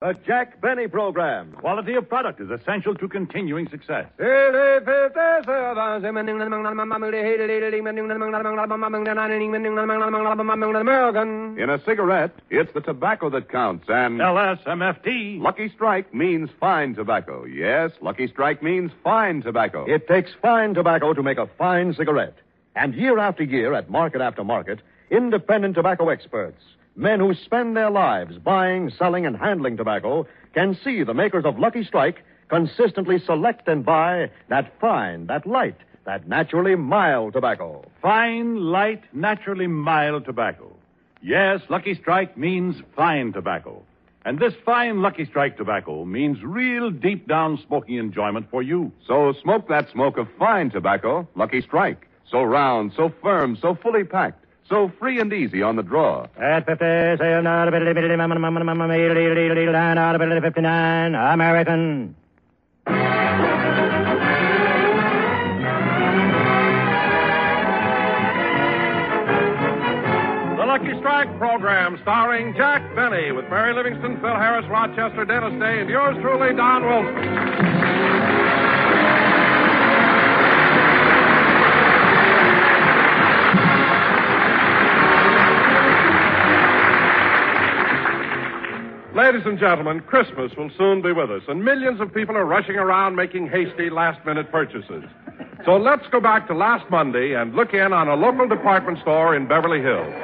The Jack Benny Program. Quality of product is essential to continuing success. In a cigarette, it's the tobacco that counts, and LSMFT. Lucky Strike means fine tobacco. Yes, Lucky Strike means fine tobacco. It takes fine tobacco to make a fine cigarette. And year after year, at market after market, independent tobacco experts, men who spend their lives buying, selling, and handling tobacco, can see the makers of Lucky Strike consistently select and buy that fine, that light, that naturally mild tobacco. Fine, light, naturally mild tobacco. Yes, Lucky Strike means fine tobacco. And this fine Lucky Strike tobacco means real deep down smoking enjoyment for you. So smoke that smoke of fine tobacco, Lucky Strike. So round, so firm, so fully packed. So free and easy on the draw. At 50, say not a bit, 59, American. The Lucky Strike program starring Jack Benny with Mary Livingston, Phil Harris, Rochester, Dennis Day, and yours truly, Don Wilson. Ladies and gentlemen, Christmas will soon be with us, and millions of people are rushing around making hasty last-minute purchases. So let's go back to last Monday and look in on a local department store in Beverly Hills.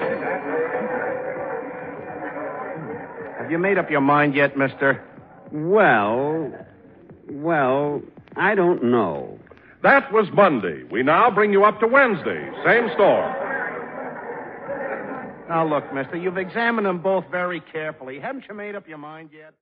Have you made up your mind yet, mister? Well, I don't know. That was Monday. We now bring you up to Wednesday. Same store. Now, look, mister, you've examined them both very carefully. Haven't you made up your mind yet?